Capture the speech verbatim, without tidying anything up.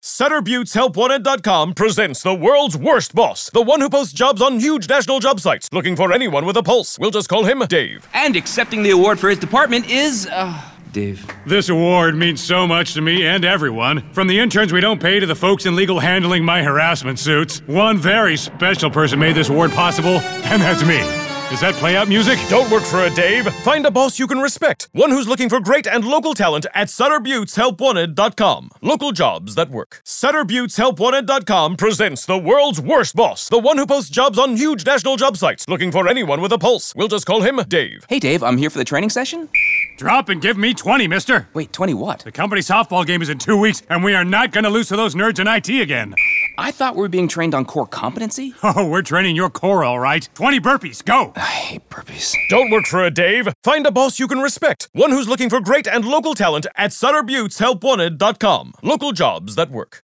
Sutter Buttes Help Wanted dot com presents the world's worst boss, the one who posts jobs on huge national job sites, looking for anyone with a pulse. We'll just call him Dave. And accepting the award for his department is, uh, Dave. This award means so much to me and everyone. From the interns we don't pay to the folks in legal handling my harassment suits. One very special person made this award possible, and that's me. Is that play-out music? Don't work for a Dave. Find a boss you can respect. One who's looking for great and local talent at Sutter Buttes Help Wanted dot com. Local jobs that work. Sutter Buttes Help Wanted dot com presents the world's worst boss, the one who posts jobs on huge national job sites, looking for anyone with a pulse. We'll just call him Dave. Hey, Dave, I'm here for the training session. Drop and give me twenty, mister. Wait, twenty what? The company softball game is in two weeks, and we are not gonna lose to those nerds in I T again. I thought we were being trained on core competency. Oh, we're training your core, all right. twenty burpees, go! I hate burpees. Don't work for a Dave. Find a boss you can respect. One who's looking for great and local talent at Sutter Buttes Help Wanted dot com. Local jobs that work.